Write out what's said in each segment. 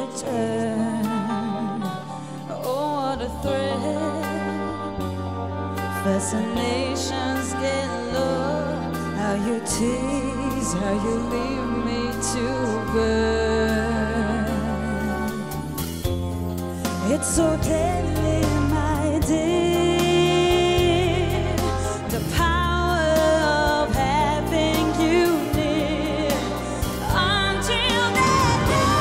return. Oh, what a threat. Fascinations get low. How you tease, how you leave me to burn. It's so deadly, my dear, the power of having you near. Until that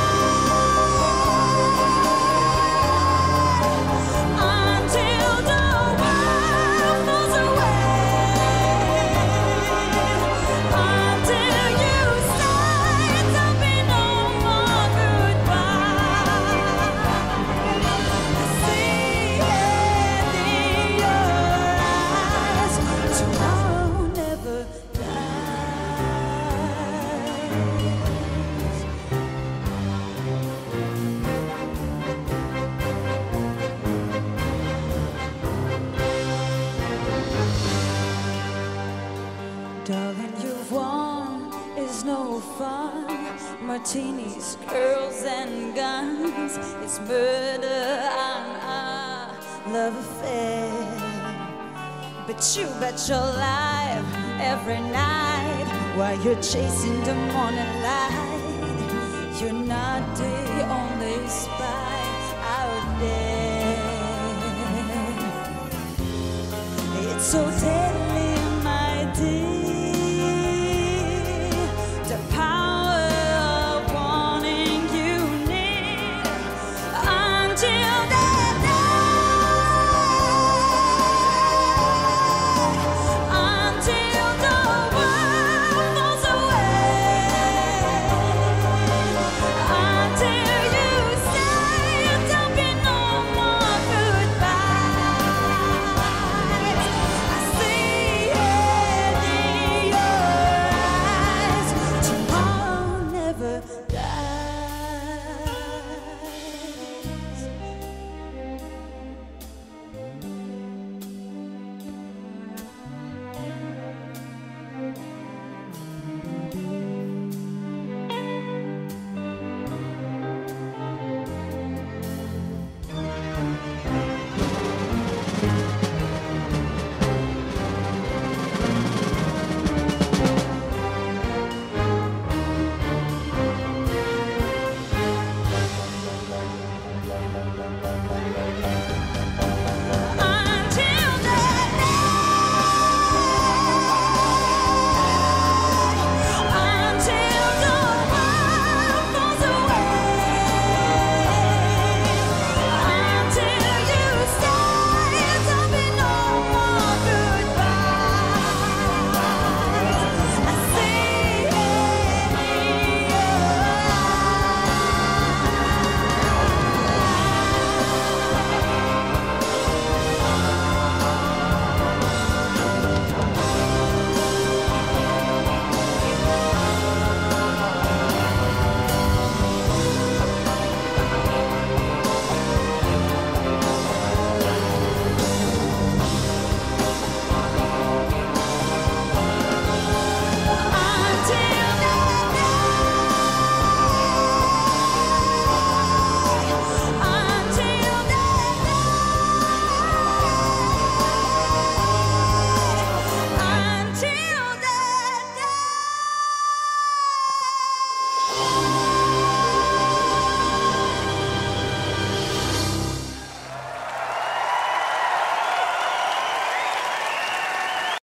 night, until the world falls away, until you say there'll be no more goodbye. I see it in your eyes. Tomorrow never dies. Darling, you've won is no fun. Martinis, girls, and guns. It's murder and a love affair. But you bet your life every night while you're chasing the morning light. You're not the only spy out there. It's so terrible.